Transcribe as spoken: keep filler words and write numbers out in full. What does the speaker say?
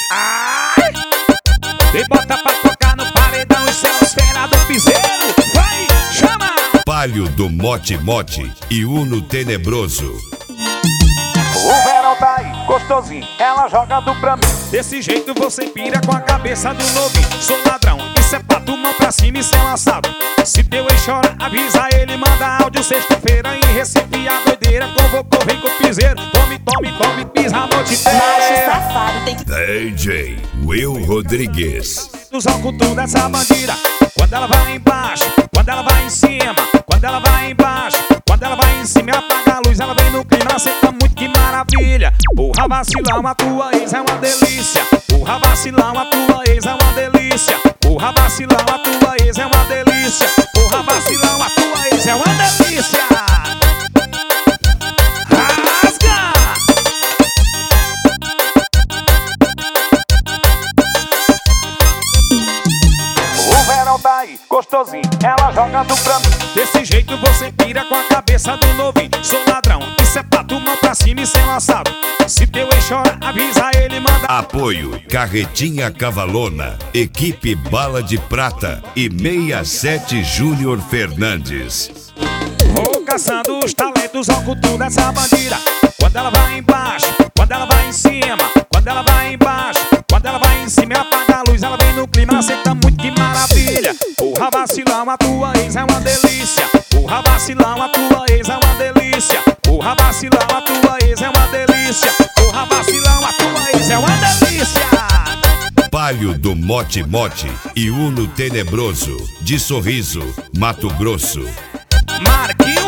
Ai! E bota pra tocar no paredão, isso é a esfera do piseiro. Vai, chama! Palio do Mote Mote e Uno Tenebroso. O verão tá aí, gostosinho, ela joga do pra mim. Desse jeito você pira com a cabeça do novinho. Sou ladrão, isso é pra tu, mão pra cima e ser lançado. Se teu ex chora, avisa ele, manda áudio. Sexta-feira em Recife, a doideira convocou, vem com o piseiro. Tome, tome, tome, pisa a noite inteira. Macho safado, tem que... D J Will Rodrigues. Dos alcutum dessa bandida. Quando ela vai embaixo, quando ela vai em cima. Quando ela vai embaixo, quando ela vai em cima, apaga a luz, ela vem no clima, senta muito, que maravilha. Porra vacilão, a tua ex é uma delícia. Porra vacilão, a tua ex é uma delícia. Porra vacilão, a tua ex é uma delícia. Porra vacilão, a tua ex é uma delícia. Rasga! O verão tá aí, gostosinho, ela joga do pra mim. Desse jeito você pira com a cabeça do novinho. Sou ladrão, isso é pra tu, mão pra cima e ser lançado. Se teu ex chora, avisa ele, manda. Apoio Carretinha Cavalona, Equipe Bala de Prata e sessenta e sete Júnior Fernandes. Vou caçando os talentos ocultos dessa bandida. Quando ela vai embaixo, quando ela vai em cima. Quando ela vai embaixo, quando ela vai em cima, apaga a luz, ela vem no clima, senta muito, que maravilha. Porra vacilão, a tua ex é uma delícia. Porra vacilão, a tua ex é uma delícia. Porra vacilão, a tua ex é uma delícia. Porra vacilão, a tua ex é uma delícia. Palio do Mote Mote e Uno Tenebroso, de Sorriso, Mato Grosso. Marquinhos